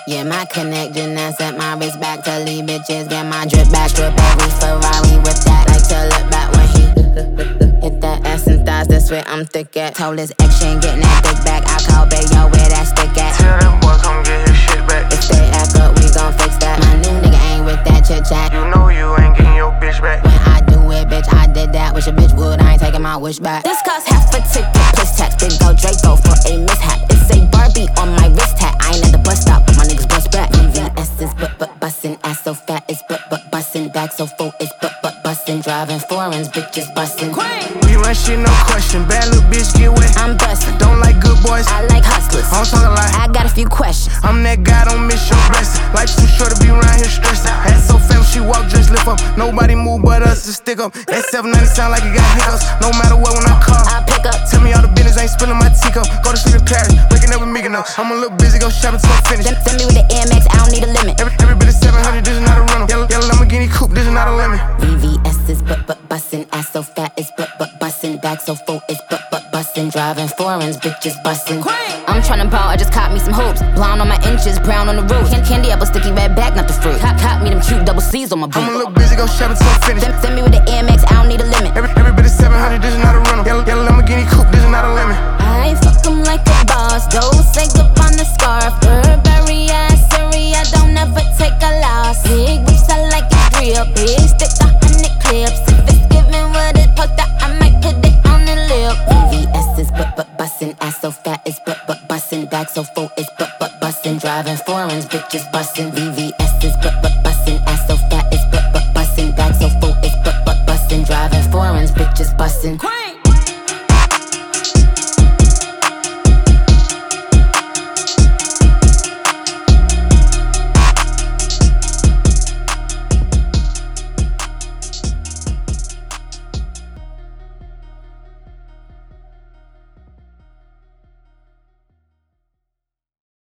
Yeah, my connection and set my wrist back to leave bitches. Get my drip back, strip every Ferrari with that. Like to look back when he hit that ass and thighs. That's where I'm thick at. Told his ex she ain't getting that dick back. I call Bayo where that stick at. Tell that boy come get his shit back. If they act up, we gon' fix that. My new nigga ain't with that chit chat. You know you ain't getting your bitch back. When I do it, bitch, I did that. Wish a bitch would, I ain't taking my wish back. This cost half a ticket, plus tax. Big go Draco for a mishap. It's a Barbie on my wrist hat. I ain't at the bus stop, but my niggas bust back. VVS is but bustin', ass so fat is but bustin', back so full is but bustin', driving foreigns, bitches bustin'. We run shit, no question. Bad little bitch, get wet. I'm bustin'. Don't like good boys, I like hustlers. I don't talk a lot. I got a few questions. I'm that guy, don't miss your blessing. Life's too short to be around here stressing. Ass so fat, she walk, just lift up. Nobody move but us to stick up. That 790 sound like it got hiccups. No matter what, when I call, I pick up. tell me all the business, ain't spilling my teacup. Go to sleep in Paris, waking up with Mykonos. I'm a little busy, go shopping till I'm finished. Send me with the AMX, I don't need a limit. Every bit of 700, this is not a rental. Yellow Lamborghini coupe, this is not a lemon. VVS is but bustin', ass so fat is but bustin', back so full is but bustin', driving foreigns, bitches bustin'. I'm tryna ball, I just caught me some hoops. Blonde on my inches, brown on the roof. Candy apple, sticky red back, not the fruit. Caught me them cute double C's on my boot. I'm a little busy, go shopping till I'm finished. Send me with the AMX, I don't need a limit. Every bit of 700, this is not a rental. Yellow Lamborghini coupe, this is not a lemon. I fuck 'em like a boss, don't say up on the scarf. Burberry, Syria, don't ever take a loss. Big whips, I like it real. Big stick, 100 clips. If it's giving what it poked out, I might put it on the lip. VVS is but bustin', ass so fat is but bustin', back so full is but bustin', driving foreigns, bitches bustin'. VVS is but bustin', ass so fat is but bustin', back so full is but bustin', driving foreigns, bitches bustin'.